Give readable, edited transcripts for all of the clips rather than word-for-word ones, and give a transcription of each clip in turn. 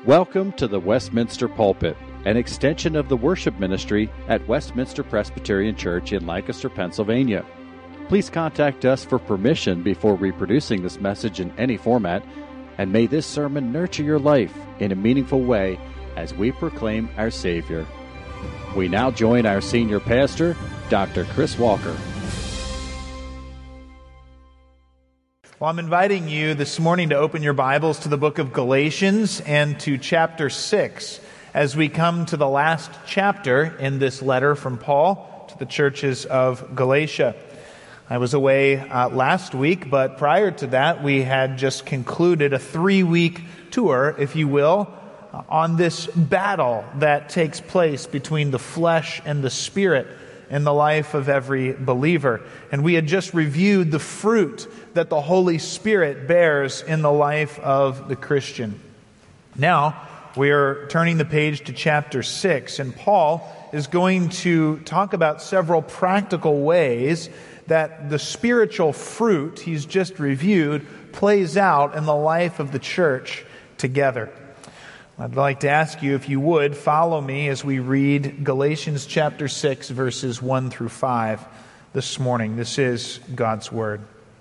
Welcome to the Westminster Pulpit, an extension of the worship ministry at Westminster Presbyterian Church in Lancaster, Pennsylvania. Please contact us for permission before reproducing this message in any format, and may this sermon nurture your life in a meaningful way as we proclaim our Savior. We now join our senior pastor, Dr. Chris Walker. Well, I'm inviting you this morning to open your Bibles to the book of Galatians and to chapter 6 as we come to the last chapter in this letter from Paul to the churches of Galatia. I was away last week, but prior to that, we had just concluded a 3-week tour, if you will, on this battle that takes place between the flesh and the spirit in the life of every believer. And we had just reviewed the fruit that the Holy Spirit bears in the life of the Christian. Now, we are turning the page to chapter 6, and Paul is going to talk about several practical ways that the spiritual fruit he's just reviewed plays out in the life of the church together. I'd like to ask you, if you would, follow me as we read Galatians chapter 6, verses 1 through 5 this morning. This is God's Word.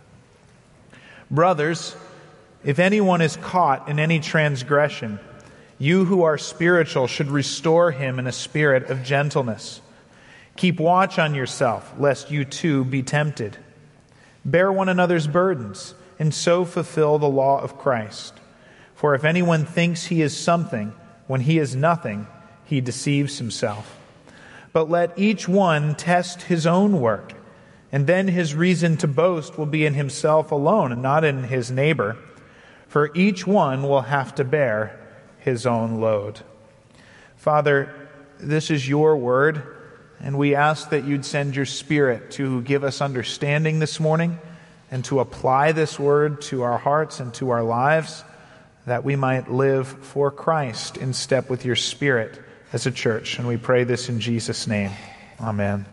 Brothers, if anyone is caught in any transgression, you who are spiritual should restore him in a spirit of gentleness. Keep watch on yourself, lest you too be tempted. Bear one another's burdens, and so fulfill the law of Christ. For if anyone thinks he is something, when he is nothing, he deceives himself. But let each one test his own work, and then his reason to boast will be in himself alone and not in his neighbor. For each one will have to bear his own load. Father, this is your word, and we ask that you'd send your Spirit to give us understanding this morning and to apply this word to our hearts and to our lives, that we might live for Christ in step with your Spirit as a church. And we pray this in Jesus' name. Amen.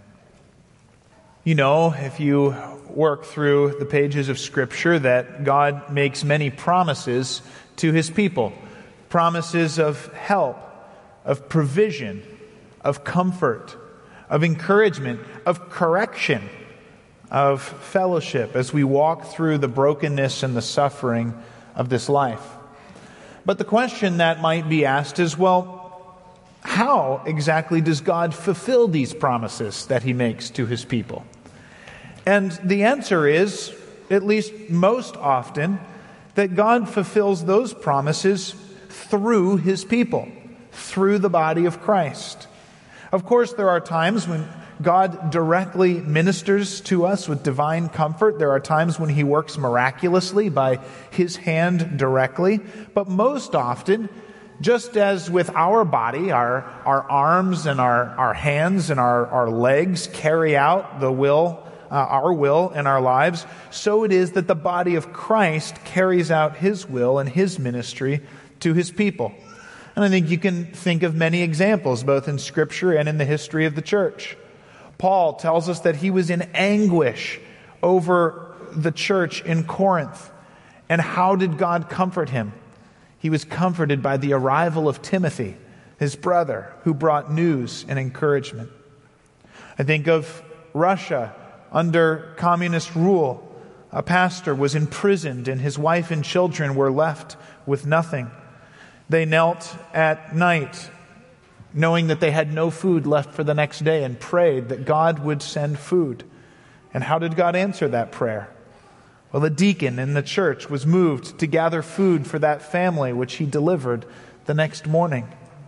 You know, if you work through the pages of Scripture, that God makes many promises to His people. Promises of help, of provision, of comfort, of encouragement, of correction, of fellowship as we walk through the brokenness and the suffering of this life. But the question that might be asked is, well, how exactly does God fulfill these promises that He makes to His people? And the answer is, at least most often, that God fulfills those promises through His people, through the body of Christ. Of course, there are times when God directly ministers to us with divine comfort. There are times when He works miraculously by His hand directly. But most often, just as with our body, our arms and our hands and our legs carry out the will, our will in our lives, so it is that the body of Christ carries out His will and His ministry to His people. And I think you can think of many examples, both in Scripture and in the history of the church. Paul tells us that he was in anguish over the church in Corinth. And how did God comfort him? He was comforted by the arrival of Timothy, his brother, who brought news and encouragement. I think of Russia under communist rule. A pastor was imprisoned and his wife and children were left with nothing. They knelt at night, knowing that they had no food left for the next day, and prayed that God would send food. And how did God answer that prayer? Well, a deacon in the church was moved to gather food for that family, which he delivered the next morning.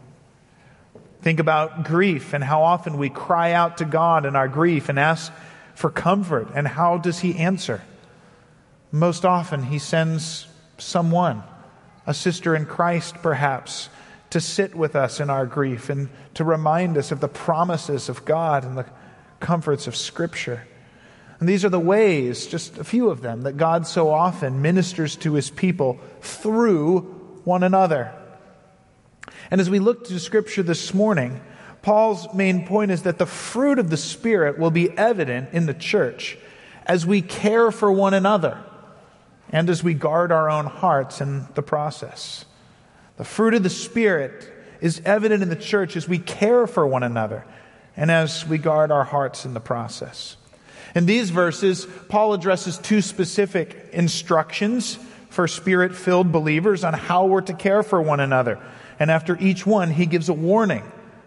Think about grief and how often we cry out to God in our grief and ask for comfort. And how does He answer? Most often He sends someone, a sister in Christ perhaps, to sit with us in our grief and to remind us of the promises of God and the comforts of Scripture. And these are the ways, just a few of them, that God so often ministers to His people through one another. And as we look to Scripture this morning, Paul's main point is that the fruit of the Spirit will be evident in the church as we care for one another and as we guard our own hearts in the process. The fruit of the Spirit is evident in the church as we care for one another and as we guard our hearts in the process. In these verses, Paul addresses two specific instructions for Spirit-filled believers on how we're to care for one another. And after each one, he gives a warning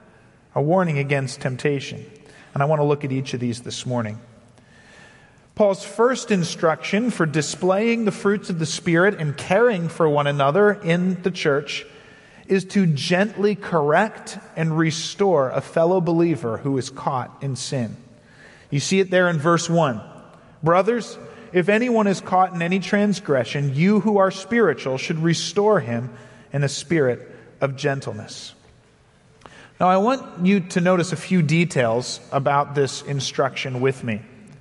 against temptation. And I want to look at each of these this morning. Paul's first instruction for displaying the fruits of the Spirit and caring for one another in the church is to gently correct and restore a fellow believer who is caught in sin. You see it there in verse 1. Brothers, if anyone is caught in any transgression, you who are spiritual should restore him in a spirit of gentleness. Now, I want you to notice a few details about this instruction with me.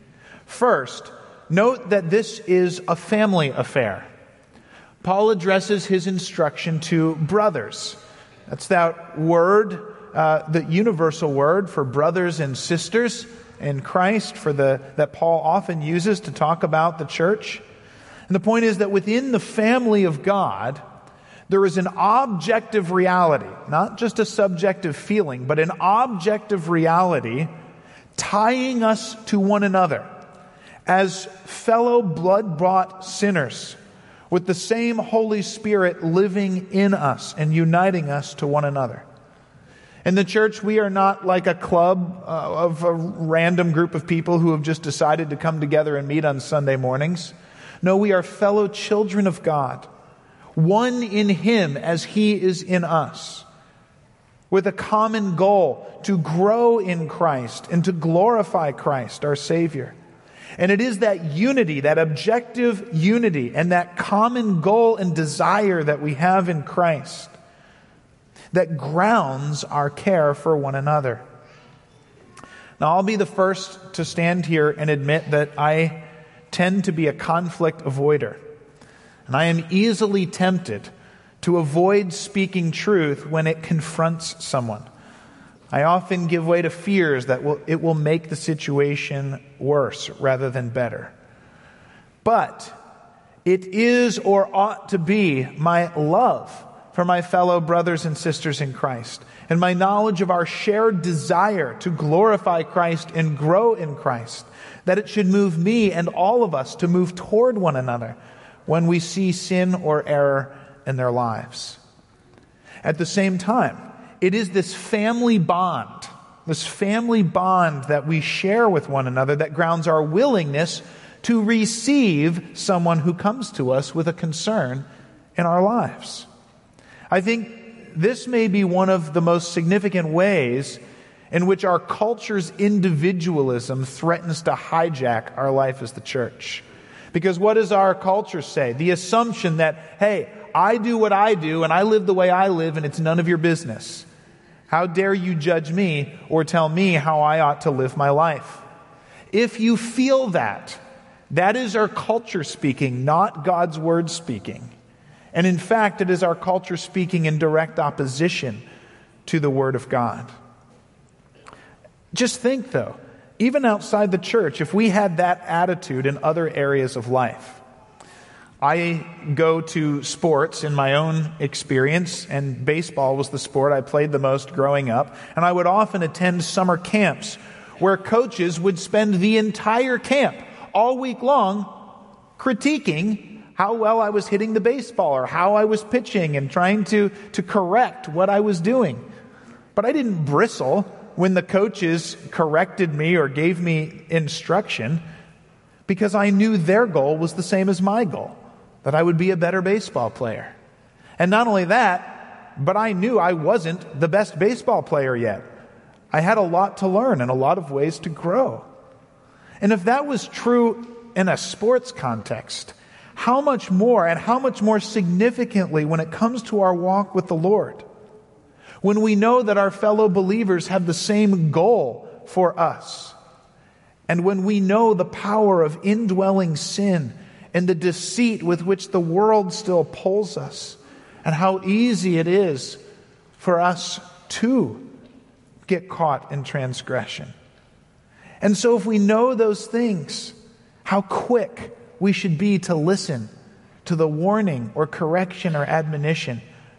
First, note that this is a family affair. Paul addresses his instruction to brothers. That's that word, the universal word for brothers and sisters in Christ that Paul often uses to talk about the church. And the point is that within the family of God, there is an objective reality, not just a subjective feeling, but an objective reality tying us to one another as fellow blood-bought sinners with the same Holy Spirit living in us and uniting us to one another. In the church, we are not like a club of a random group of people who have just decided to come together and meet on Sunday mornings. No, we are fellow children of God, one in Him as He is in us, with a common goal to grow in Christ and to glorify Christ, our Savior. And it is that unity, that objective unity, and that common goal and desire that we have in Christ that grounds our care for one another. Now, I'll be the first to stand here and admit that I tend to be a conflict avoider. And I am easily tempted to avoid speaking truth when it confronts someone. I often give way to fears that it will make the situation worse rather than better. But it is or ought to be my love for my fellow brothers and sisters in Christ, and my knowledge of our shared desire to glorify Christ and grow in Christ, that it should move me and all of us to move toward one another when we see sin or error in their lives. At the same time, it is this family bond that we share with one another that grounds our willingness to receive someone who comes to us with a concern in our lives. I think this may be one of the most significant ways in which our culture's individualism threatens to hijack our life as the church. Because what does our culture say? The assumption that, hey, I do what I do and I live the way I live and it's none of your business. How dare you judge me or tell me how I ought to live my life? If you feel that is our culture speaking, not God's word speaking. And in fact, it is our culture speaking in direct opposition to the Word of God. Just think, though, even outside the church, if we had that attitude in other areas of life. I go to sports in my own experience, and baseball was the sport I played the most growing up. And I would often attend summer camps where coaches would spend the entire camp, all week long, critiquing how well I was hitting the baseball or how I was pitching and trying to correct what I was doing. But I didn't bristle when the coaches corrected me or gave me instruction because I knew their goal was the same as my goal, that I would be a better baseball player. And not only that, but I knew I wasn't the best baseball player yet. I had a lot to learn and a lot of ways to grow. And if that was true in a sports context, how much more and how much more significantly when it comes to our walk with the Lord, when we know that our fellow believers have the same goal for us, and when we know the power of indwelling sin and the deceit with which the world still pulls us, and how easy it is for us to get caught in transgression. And so if we know those things, how quick we should be to listen to the warning or correction or admonition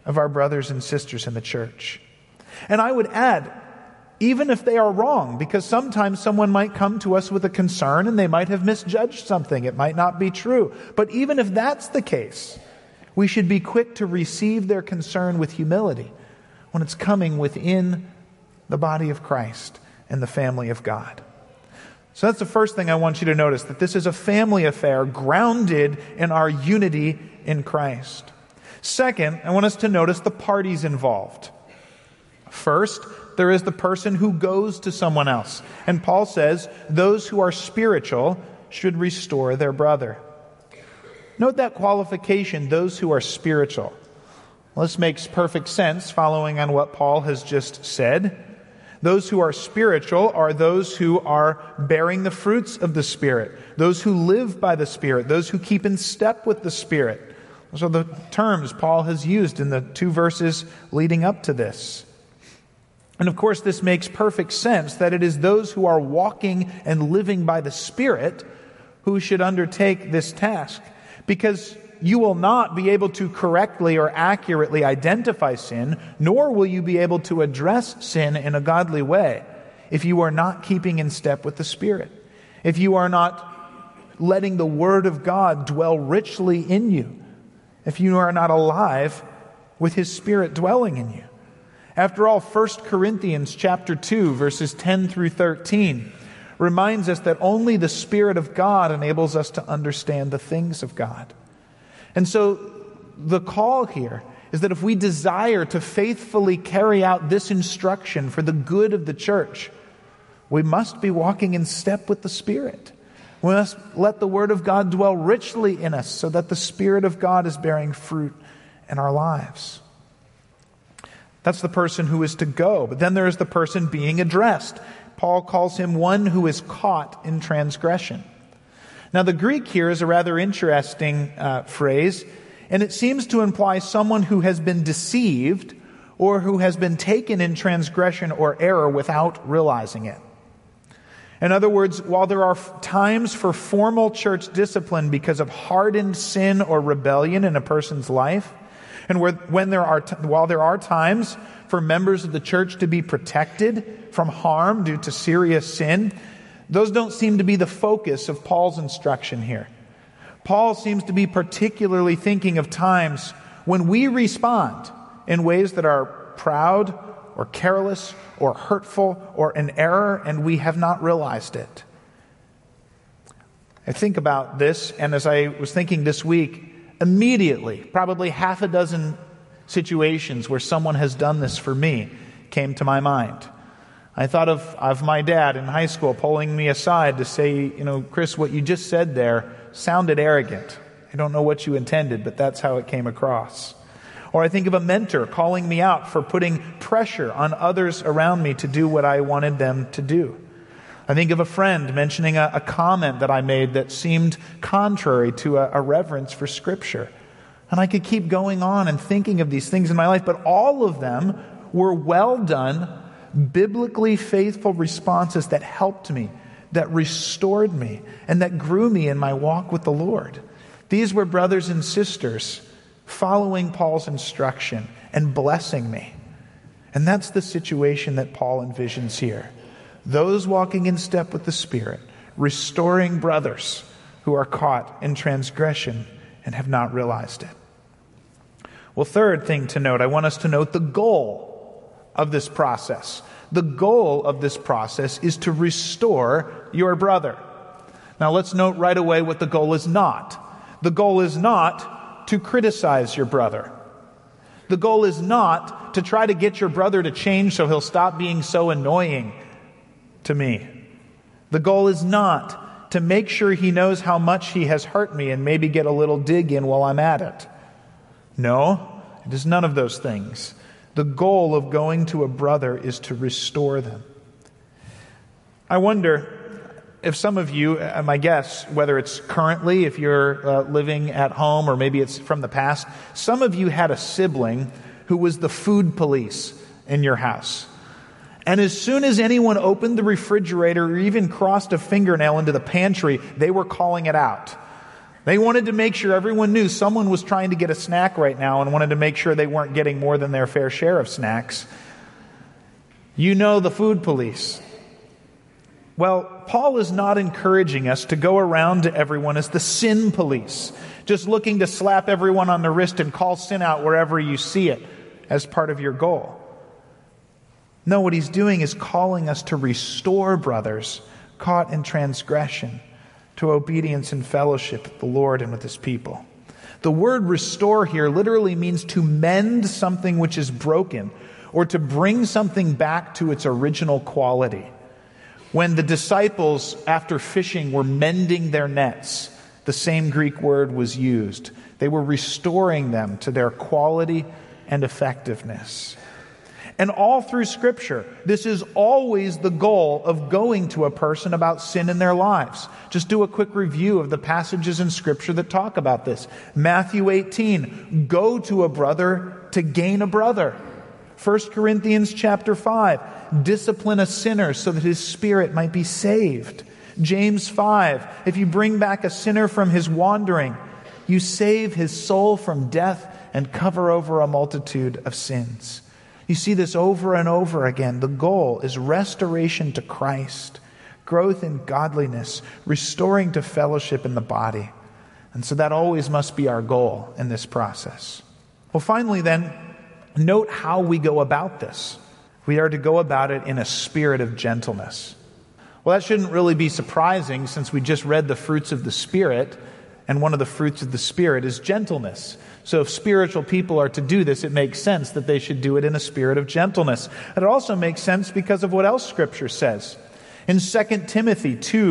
of our brothers and sisters in the church. And I would add, even if they are wrong, because sometimes someone might come to us with a concern and they might have misjudged something. It might not be true. But even if that's the case, we should be quick to receive their concern with humility when it's coming within the body of Christ and the family of God. So that's the first thing I want you to notice, that this is a family affair grounded in our unity in Christ. Second, I want us to notice the parties involved. First, there is the person who goes to someone else. And Paul says, those who are spiritual should restore their brother. Note that qualification, those who are spiritual. Well, this makes perfect sense following on what Paul has just said. Those who are spiritual are those who are bearing the fruits of the Spirit, those who live by the Spirit, those who keep in step with the Spirit. Those are the terms Paul has used in the 2 verses leading up to this. And of course, this makes perfect sense that it is those who are walking and living by the Spirit who should undertake this task, because you will not be able to correctly or accurately identify sin, nor will you be able to address sin in a godly way if you are not keeping in step with the Spirit, if you are not letting the Word of God dwell richly in you, if you are not alive with His Spirit dwelling in you. After all, 1 Corinthians chapter 2, verses 10 through 13, reminds us that only the Spirit of God enables us to understand the things of God. And so the call here is that if we desire to faithfully carry out this instruction for the good of the church, we must be walking in step with the Spirit. We must let the Word of God dwell richly in us so that the Spirit of God is bearing fruit in our lives. That's the person who is to go. But then there is the person being addressed. Paul calls him one who is caught in transgression. Now, the Greek here is a rather interesting phrase, and it seems to imply someone who has been deceived or who has been taken in transgression or error without realizing it. In other words, while there are times for formal church discipline because of hardened sin or rebellion in a person's life, and while there are times for members of the church to be protected from harm due to serious sin, those don't seem to be the focus of Paul's instruction here. Paul seems to be particularly thinking of times when we respond in ways that are proud or careless or hurtful or an error and we have not realized it. I think about this, and as I was thinking this week, immediately, probably half a dozen situations where someone has done this for me came to my mind. I thought of my dad in high school pulling me aside to say, Chris, what you just said there sounded arrogant. I don't know what you intended, but that's how it came across. Or I think of a mentor calling me out for putting pressure on others around me to do what I wanted them to do. I think of a friend mentioning a comment that I made that seemed contrary to a reverence for Scripture. And I could keep going on and thinking of these things in my life, but all of them were well done, biblically faithful responses that helped me, that restored me, and that grew me in my walk with the Lord. These were brothers and sisters following Paul's instruction and blessing me. And that's the situation that Paul envisions here. Those walking in step with the Spirit, restoring brothers who are caught in transgression and have not realized it. Well, third thing to note, I want us to note the goal of this process. The goal of this process is to restore your brother. Now, let's note right away what the goal is not. The goal is not to criticize your brother. The goal is not to try to get your brother to change so he'll stop being so annoying to me. The goal is not to make sure he knows how much he has hurt me and maybe get a little dig in while I'm at it. No, it is none of those things. The goal of going to a brother is to restore them. I wonder if some of you, my guess, whether it's currently, if you're living at home, or maybe it's from the past, some of you had a sibling who was the food police in your house. And as soon as anyone opened the refrigerator or even crossed a fingernail into the pantry, they were calling it out. They wanted to make sure everyone knew someone was trying to get a snack right now and wanted to make sure they weren't getting more than their fair share of snacks. You know, the food police. Well, Paul is not encouraging us to go around to everyone as the sin police, just looking to slap everyone on the wrist and call sin out wherever you see it as part of your goal. No, what he's doing is calling us to restore brothers caught in transgression to obedience and fellowship with the Lord and with his people. The word restore here literally means to mend something which is broken, or to bring something back to its original quality. When the disciples, after fishing, were mending their nets, the same Greek word was used. They were restoring them to their quality and effectiveness. And all through Scripture, this is always the goal of going to a person about sin in their lives. Just do a quick review of the passages in Scripture that talk about this. Matthew 18, go to a brother to gain a brother. 1 Corinthians chapter 5, discipline a sinner so that his spirit might be saved. James 5, if you bring back a sinner from his wandering, you save his soul from death and cover over a multitude of sins. You see this over and over again. The goal is restoration to Christ, growth in godliness, restoring to fellowship in the body. And so that always must be our goal in this process. Well, finally then, note how we go about this. We are to go about it in a spirit of gentleness. Well, that shouldn't really be surprising since we just read the fruits of the Spirit, and one of the fruits of the Spirit is gentleness. So if spiritual people are to do this, it makes sense that they should do it in a spirit of gentleness. And it also makes sense because of what else Scripture says. In 2 Timothy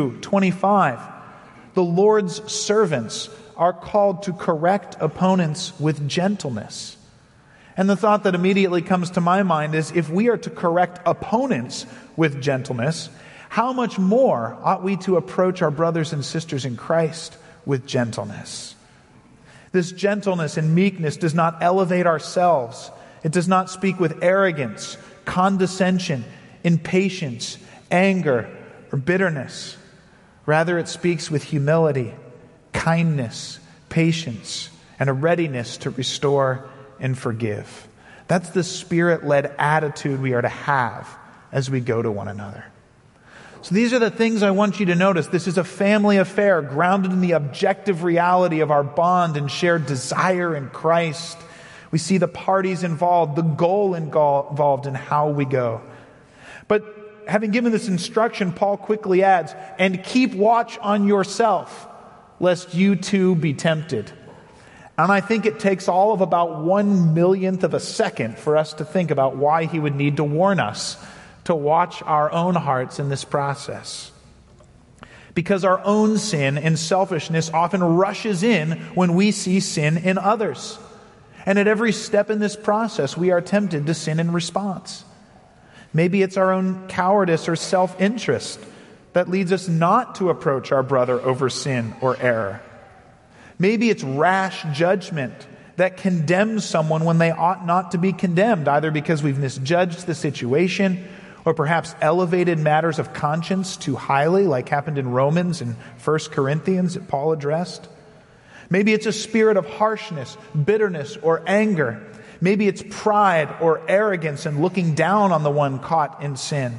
2:25, the Lord's servants are called to correct opponents with gentleness. And the thought that immediately comes to my mind is, if we are to correct opponents with gentleness, how much more ought we to approach our brothers and sisters in Christ with gentleness? This gentleness and meekness does not elevate ourselves. It does not speak with arrogance, condescension, impatience, anger, or bitterness. Rather, it speaks with humility, kindness, patience, and a readiness to restore and forgive. That's the Spirit-led attitude we are to have as we go to one another. So these are the things I want you to notice. This is a family affair grounded in the objective reality of our bond and shared desire in Christ. We see the parties involved, the goal involved in how we go. But having given this instruction, Paul quickly adds, and keep watch on yourself, lest you too be tempted. And I think it takes all of about 1/1,000,000th of a second for us to think about why he would need to warn us to watch our own hearts in this process. Because our own sin and selfishness often rushes in when we see sin in others. And at every step in this process, we are tempted to sin in response. Maybe it's our own cowardice or self-interest that leads us not to approach our brother over sin or error. Maybe it's rash judgment that condemns someone when they ought not to be condemned, either because we've misjudged the situation or perhaps elevated matters of conscience too highly, like happened in Romans and 1 Corinthians that Paul addressed. Maybe it's a spirit of harshness, bitterness, or anger. Maybe it's pride or arrogance and looking down on the one caught in sin.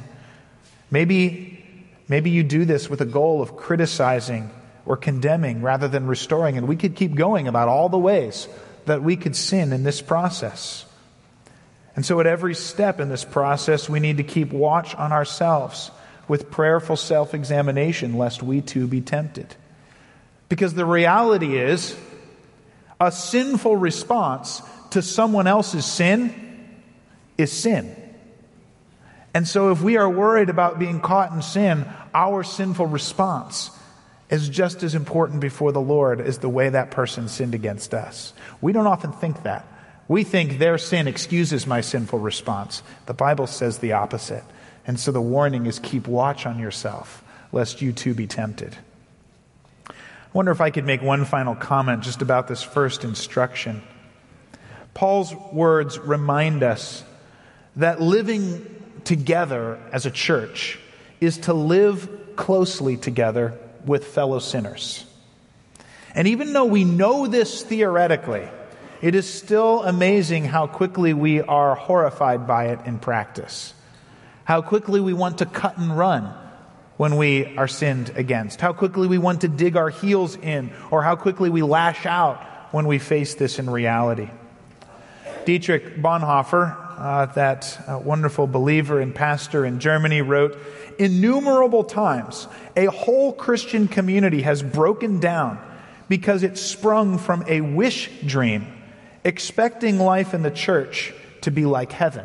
Maybe you do this with a goal of criticizing or condemning rather than restoring. And we could keep going about all the ways that we could sin in this process. And so at every step in this process, we need to keep watch on ourselves with prayerful self-examination, lest we too be tempted. Because the reality is, a sinful response to someone else's sin is sin. And so if we are worried about being caught in sin, our sinful response is just as important before the Lord as the way that person sinned against us. We don't often think that. We think their sin excuses my sinful response. The Bible says the opposite. And so the warning is keep watch on yourself, lest you too be tempted. I wonder if I could make one final comment just about this first instruction. Paul's words remind us that living together as a church is to live closely together with fellow sinners. And even though we know this theoretically, it is still amazing how quickly we are horrified by it in practice. How quickly we want to cut and run when we are sinned against. How quickly we want to dig our heels in, or how quickly we lash out when we face this in reality. Dietrich Bonhoeffer, that wonderful believer and pastor in Germany, wrote, "Innumerable times a whole Christian community has broken down because it sprung from a wish dream, expecting life in the church to be like heaven."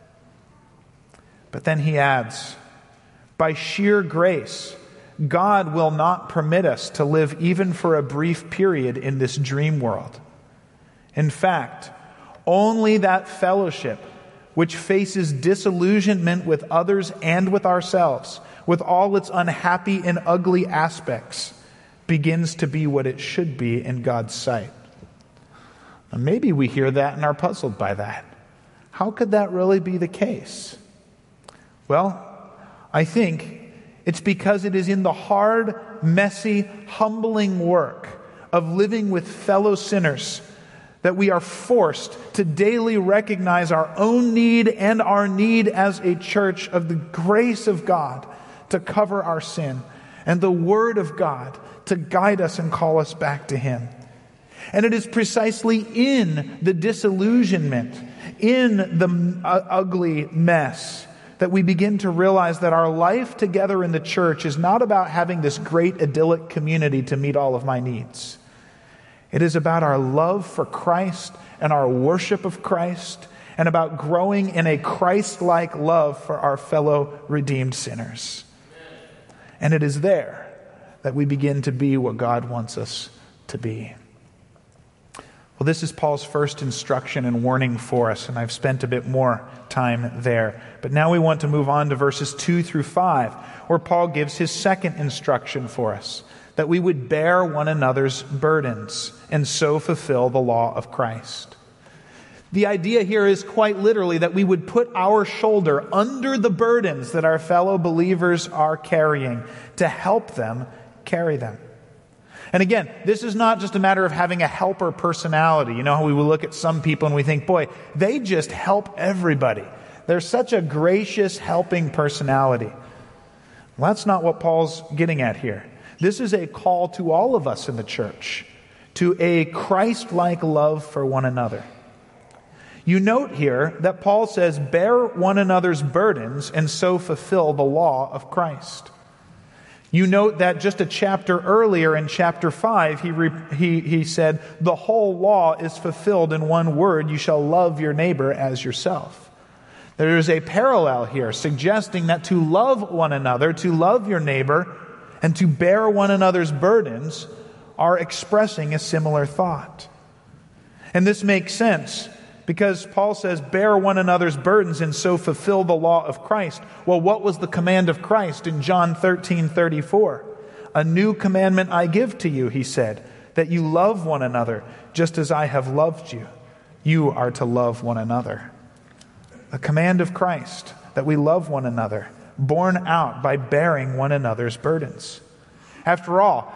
But then he adds, "By sheer grace, God will not permit us to live even for a brief period in this dream world. In fact, only that fellowship which faces disillusionment with others and with ourselves, with all its unhappy and ugly aspects, begins to be what it should be in God's sight." And maybe we hear that and are puzzled by that. How could that really be the case? Well, I think it's because it is in the hard, messy, humbling work of living with fellow sinners that we are forced to daily recognize our own need and our need as a church of the grace of God to cover our sin, and the Word of God to guide us and call us back to Him. And it is precisely in the disillusionment, in the ugly mess, that we begin to realize that our life together in the church is not about having this great idyllic community to meet all of my needs. It is about our love for Christ and our worship of Christ, and about growing in a Christ-like love for our fellow redeemed sinners. And it is there that we begin to be what God wants us to be. Well, this is Paul's first instruction and warning for us, and I've spent a bit more time there. But now we want to move on to verses 2 through 5, where Paul gives his second instruction for us, that we would bear one another's burdens and so fulfill the law of Christ. The idea here is quite literally that we would put our shoulder under the burdens that our fellow believers are carrying to help them carry them. And again, this is not just a matter of having a helper personality. You know how we will look at some people and we think, boy, they just help everybody. They're such a gracious, helping personality. Well, that's not what Paul's getting at here. This is a call to all of us in the church, to a Christ-like love for one another. You note here that Paul says, bear one another's burdens and so fulfill the law of Christ. You note that just a chapter earlier in chapter 5, he said, the whole law is fulfilled in one word, you shall love your neighbor as yourself. There is a parallel here suggesting that to love one another, to love your neighbor, and to bear one another's burdens are expressing a similar thought. And this makes sense because Paul says, bear one another's burdens and so fulfill the law of Christ. Well, what was the command of Christ in John 13:34? A new commandment I give to you, he said, that you love one another just as I have loved you. You are to love one another. A command of Christ that we love one another, borne out by bearing one another's burdens. After all,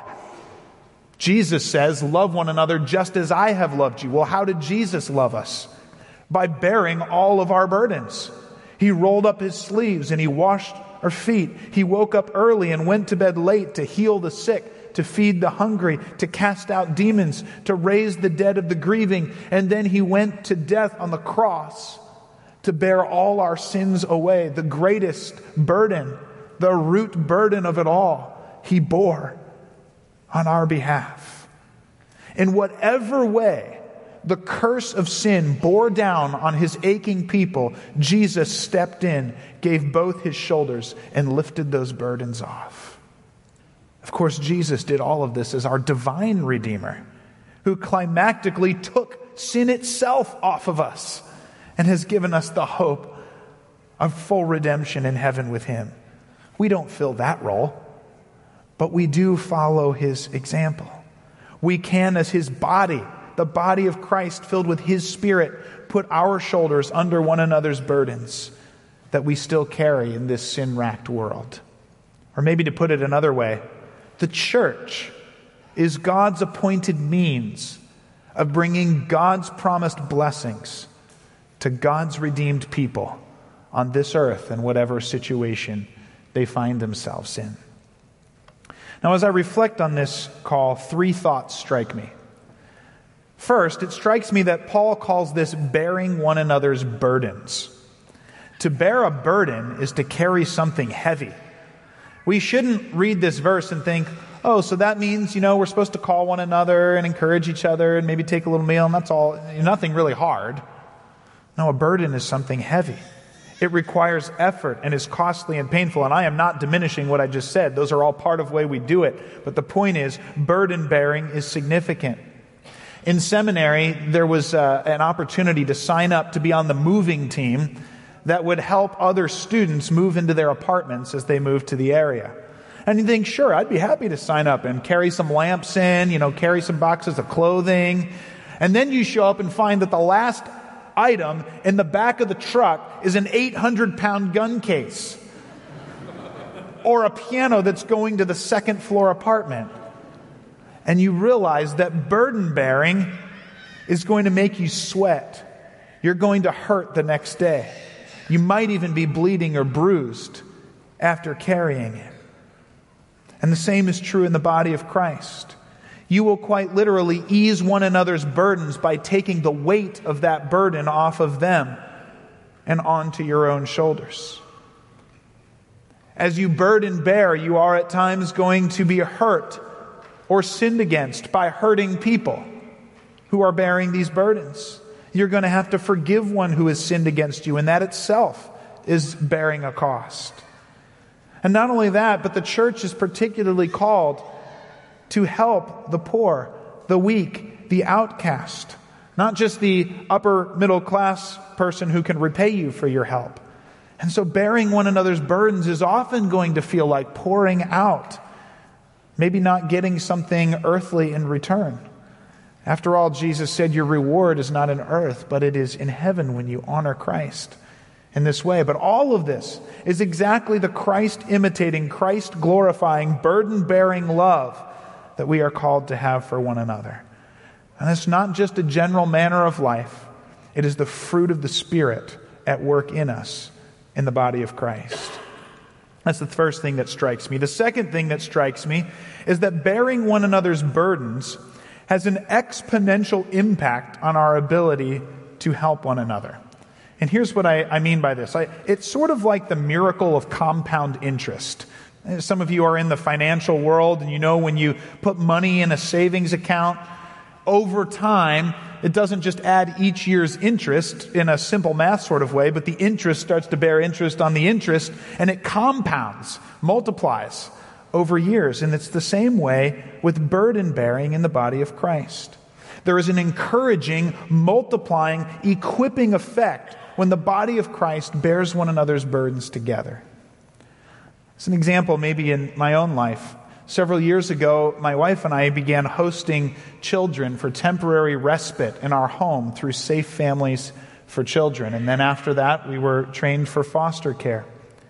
Jesus says, love one another just as I have loved you. Well, how did Jesus love us? By bearing all of our burdens. He rolled up his sleeves and he washed our feet. He woke up early and went to bed late to heal the sick, to feed the hungry, to cast out demons, to raise the dead of the grieving. And then he went to death on the cross to bear all our sins away. The greatest burden, the root burden of it all, he bore on our behalf. In whatever way the curse of sin bore down on his aching people, Jesus stepped in, gave both his shoulders, and lifted those burdens off. Of course, Jesus did all of this as our divine Redeemer, who climactically took sin itself off of us and has given us the hope of full redemption in heaven with him. We don't fill that role, but we do follow his example. We can, as his body, the body of Christ filled with his Spirit, put our shoulders under one another's burdens that we still carry in this sin-racked world. Or maybe to put it another way, the church is God's appointed means of bringing God's promised blessings to God's redeemed people on this earth and whatever situation they find themselves in. Now, as I reflect on this call, 3 thoughts strike me. First, it strikes me that Paul calls this bearing one another's burdens. To bear a burden is to carry something heavy. We shouldn't read this verse and think, oh, so that means, we're supposed to call one another and encourage each other and maybe take a little meal, and that's all, nothing really hard. No, a burden is something heavy. It requires effort and is costly and painful. And I am not diminishing what I just said. Those are all part of the way we do it. But the point is, burden bearing is significant. In seminary, there was an opportunity to sign up to be on the moving team that would help other students move into their apartments as they moved to the area. And you think, sure, I'd be happy to sign up and carry some lamps in, carry some boxes of clothing. And then you show up and find that the last item in the back of the truck is an 800-pound gun case or a piano that's going to the second floor apartment. And you realize that burden bearing is going to make you sweat. You're going to hurt the next day. You might even be bleeding or bruised after carrying it. And the same is true in the body of Christ. You will quite literally ease one another's burdens by taking the weight of that burden off of them and onto your own shoulders. As you burden bear, you are at times going to be hurt or sinned against by hurting people who are bearing these burdens. You're going to have to forgive one who has sinned against you, and that itself is bearing a cost. And not only that, but the church is particularly called to help the poor, the weak, the outcast. Not just the upper middle class person who can repay you for your help. And so bearing one another's burdens is often going to feel like pouring out, maybe not getting something earthly in return. After all, Jesus said your reward is not in earth, but it is in heaven when you honor Christ in this way. But all of this is exactly the Christ-imitating, Christ-glorifying, burden-bearing love that we are called to have for one another. And it's not just a general manner of life. It is the fruit of the Spirit at work in us in the body of Christ. That's the first thing that strikes me. The second thing that strikes me is that bearing one another's burdens has an exponential impact on our ability to help one another. And here's what I mean by this. It's sort of like the miracle of compound interest. Some of you are in the financial world, and when you put money in a savings account, over time, it doesn't just add each year's interest in a simple math sort of way, but the interest starts to bear interest on the interest, and it compounds, multiplies over years. And it's the same way with burden bearing in the body of Christ. There is an encouraging, multiplying, equipping effect when the body of Christ bears one another's burdens together. As an example, maybe in my own life, several years ago, my wife and I began hosting children for temporary respite in our home through Safe Families for Children. And then after that, we were trained for foster care.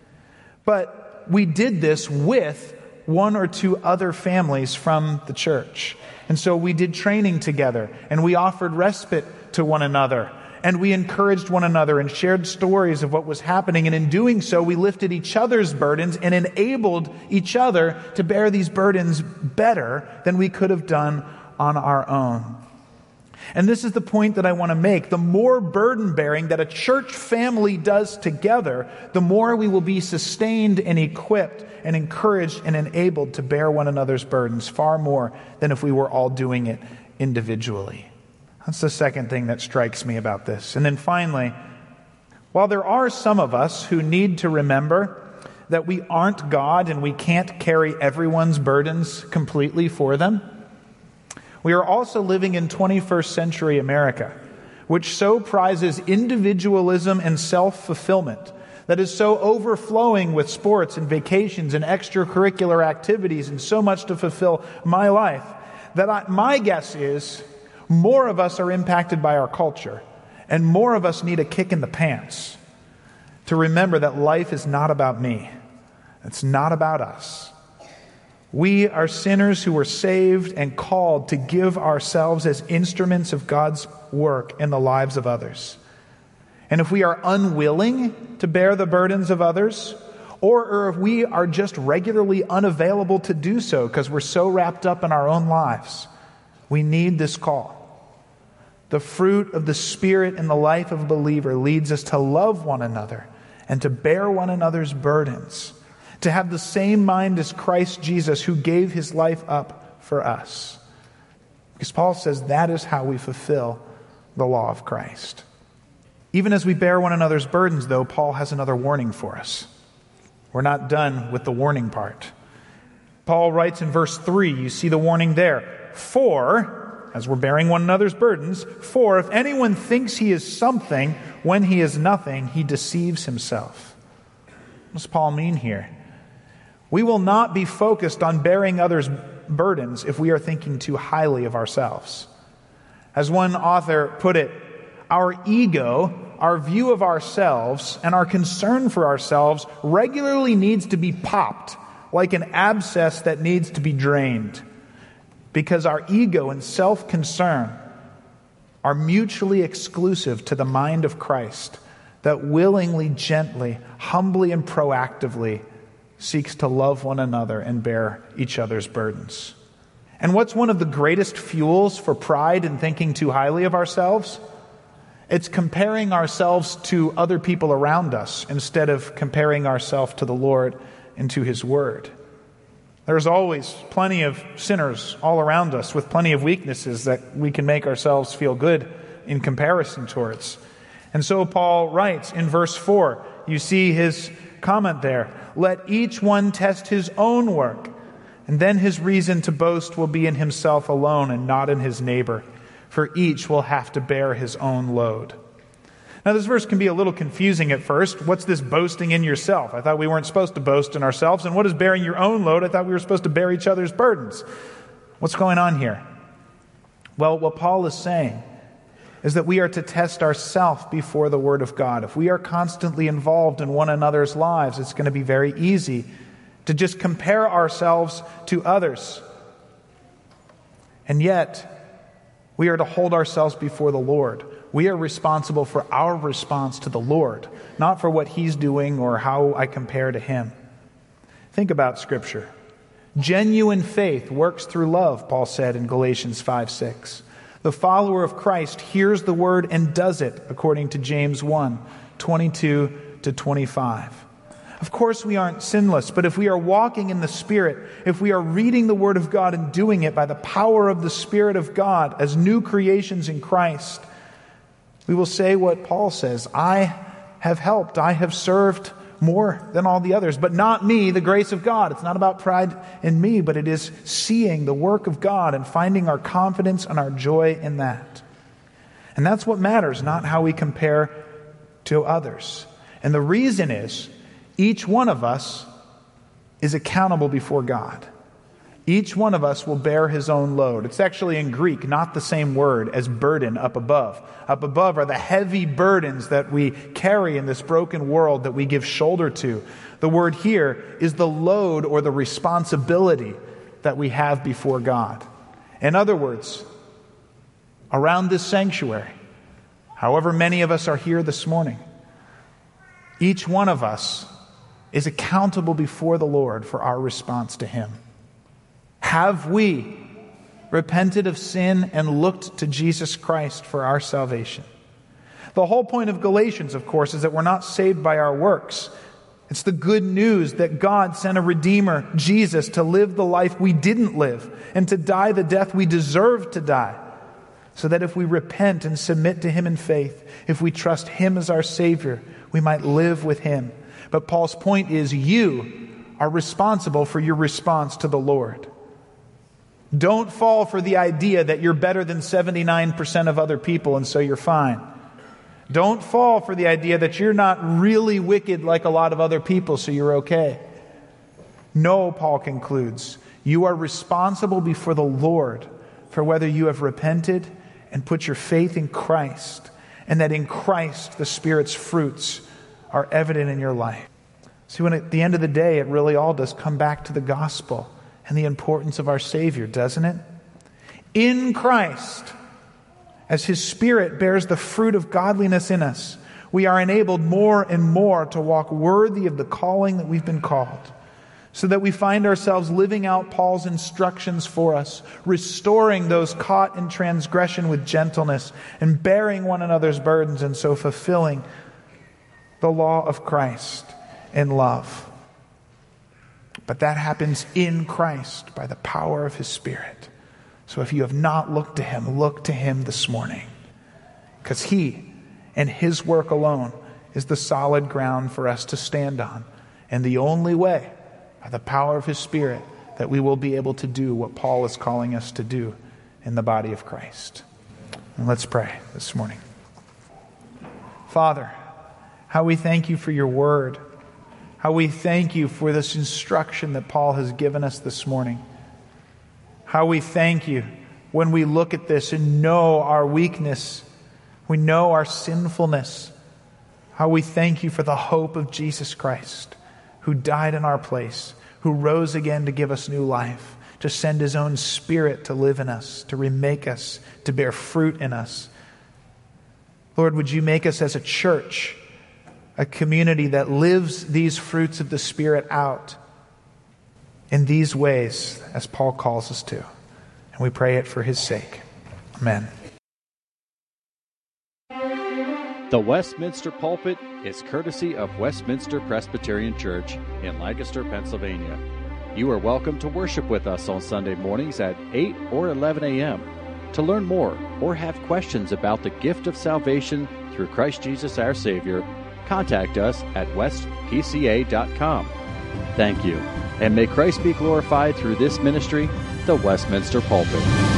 But we did this with one or two other families from the church. And so we did training together, and we offered respite to one another. And we encouraged one another and shared stories of what was happening. And in doing so, we lifted each other's burdens and enabled each other to bear these burdens better than we could have done on our own. And this is the point that I want to make. The more burden bearing that a church family does together, the more we will be sustained and equipped and encouraged and enabled to bear one another's burdens, far more than if we were all doing it individually. That's the second thing that strikes me about this. And then finally, while there are some of us who need to remember that we aren't God and we can't carry everyone's burdens completely for them, we are also living in 21st century America, which so prizes individualism and self-fulfillment, that is so overflowing with sports and vacations and extracurricular activities and so much to fulfill my life, that my guess is more of us are impacted by our culture, and more of us need a kick in the pants to remember that life is not about me. It's not about us. We are sinners who were saved and called to give ourselves as instruments of God's work in the lives of others. And if we are unwilling to bear the burdens of others, or if we are just regularly unavailable to do so because we're so wrapped up in our own lives, we need this call. The fruit of the Spirit in the life of a believer leads us to love one another and to bear one another's burdens, to have the same mind as Christ Jesus, who gave his life up for us. Because Paul says that is how we fulfill the law of Christ. Even as we bear one another's burdens, though, Paul has another warning for us. We're not done with the warning part. Paul writes in verse 3, you see the warning there. For, as we're bearing one another's burdens, for if anyone thinks he is something when he is nothing, he deceives himself. What does Paul mean here? We will not be focused on bearing others' burdens if we are thinking too highly of ourselves. As one author put it, our ego, our view of ourselves, and our concern for ourselves regularly needs to be popped like an abscess that needs to be drained. Because our ego and self-concern are mutually exclusive to the mind of Christ that willingly, gently, humbly, and proactively seeks to love one another and bear each other's burdens. And what's one of the greatest fuels for pride and thinking too highly of ourselves? It's comparing ourselves to other people around us instead of comparing ourselves to the Lord and to his word. There's always plenty of sinners all around us with plenty of weaknesses that we can make ourselves feel good in comparison towards. And so Paul writes in verse 4, you see his comment there, let each one test his own work, and then his reason to boast will be in himself alone and not in his neighbor, for each will have to bear his own load. Now this verse can be a little confusing at first. What's this boasting in yourself? I thought we weren't supposed to boast in ourselves. And what is bearing your own load? I thought we were supposed to bear each other's burdens. What's going on here? Well, what Paul is saying is that we are to test ourselves before the Word of God. If we are constantly involved in one another's lives, it's going to be very easy to just compare ourselves to others. And yet, we are to hold ourselves before the Lord. We are responsible for our response to the Lord, not for what He's doing or how I compare to Him. Think about Scripture. Genuine faith works through love, Paul said in Galatians 5:6. The follower of Christ hears the word and does it, according to James 1:22-25. Of course we aren't sinless, but if we are walking in the Spirit, if we are reading the Word of God and doing it by the power of the Spirit of God as new creations in Christ, we will say what Paul says, I have helped, I have served more than all the others, but not me, the grace of God. It's not about pride in me, but it is seeing the work of God and finding our confidence and our joy in that. And that's what matters, not how we compare to others. And the reason is, each one of us is accountable before God. Each one of us will bear his own load. It's actually in Greek, not the same word as burden up above. Up above are the heavy burdens that we carry in this broken world that we give shoulder to. The word here is the load or the responsibility that we have before God. In other words, around this sanctuary, however many of us are here this morning, each one of us is accountable before the Lord for our response to Him. Have we repented of sin and looked to Jesus Christ for our salvation? The whole point of Galatians, of course, is that we're not saved by our works. It's the good news that God sent a Redeemer, Jesus, to live the life we didn't live and to die the death we deserved to die. So that if we repent and submit to Him in faith, if we trust Him as our Savior, we might live with Him. But Paul's point is you are responsible for your response to the Lord. Don't fall for the idea that you're better than 79% of other people and so you're fine. Don't fall for the idea that you're not really wicked like a lot of other people so you're okay. No, Paul concludes, you are responsible before the Lord for whether you have repented and put your faith in Christ, and that in Christ the Spirit's fruits are evident in your life. See, when at the end of the day, it really all does come back to the gospel and the importance of our Savior, doesn't it? In Christ, as His Spirit bears the fruit of godliness in us, we are enabled more and more to walk worthy of the calling that we've been called, so that we find ourselves living out Paul's instructions for us, restoring those caught in transgression with gentleness, and bearing one another's burdens, and so fulfilling the law of Christ in love. But that happens in Christ by the power of His Spirit. So if you have not looked to Him, look to Him this morning, because He and His work alone is the solid ground for us to stand on, and the only way, by the power of His Spirit, that we will be able to do what Paul is calling us to do in the body of Christ. And let's pray this morning. Father, how we thank You for Your word. How we thank You for this instruction that Paul has given us this morning. How we thank You when we look at this and know our weakness. We know our sinfulness. How we thank You for the hope of Jesus Christ, who died in our place, who rose again to give us new life, to send His own Spirit to live in us, to remake us, to bear fruit in us. Lord, would You make us as a church, a community that lives these fruits of the Spirit out in these ways, as Paul calls us to. And we pray it for His sake. Amen. The Westminster Pulpit is courtesy of Westminster Presbyterian Church in Lancaster, Pennsylvania. You are welcome to worship with us on Sunday mornings at 8 or 11 a.m. To learn more or have questions about the gift of salvation through Christ Jesus our Savior, contact us at westpca.com. Thank you, and may Christ be glorified through this ministry, the Westminster Pulpit.